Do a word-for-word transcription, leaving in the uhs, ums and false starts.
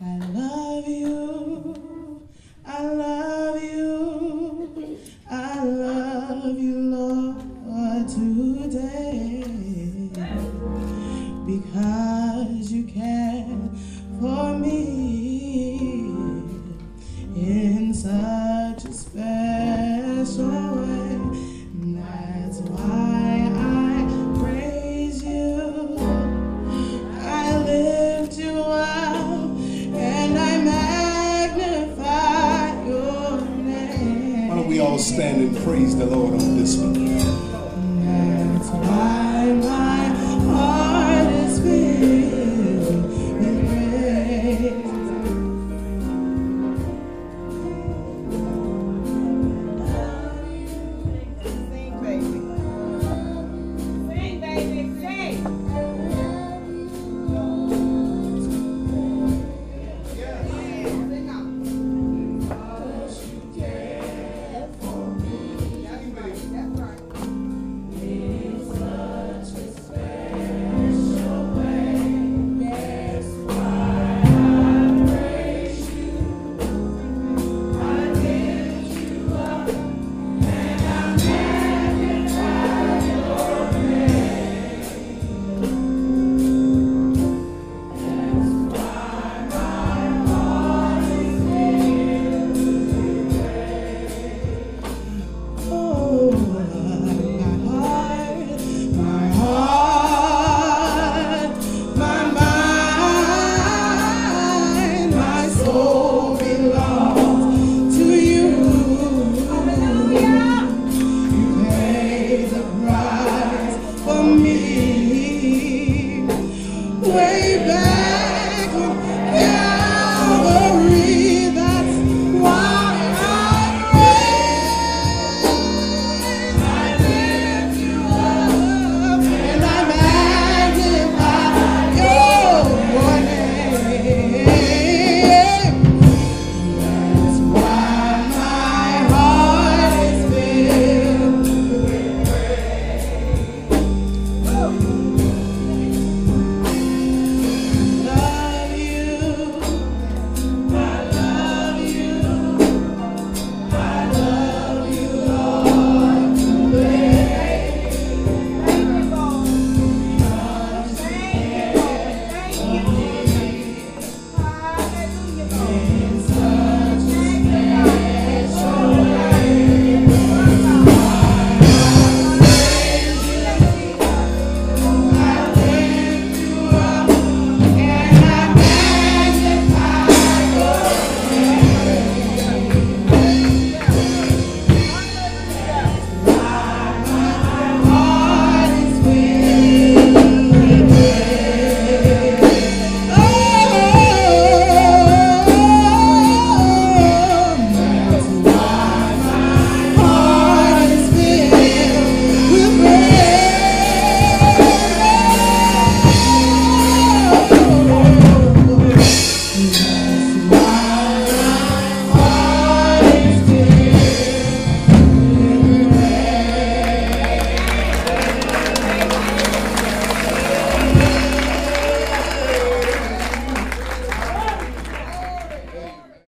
I love you, I love you, I love you, Lord, today, because you care for me in such a special way. And that's why I praise you, I lift you up, and I magnify your name. Why don't we all stand and praise the Lord on this one? And that's why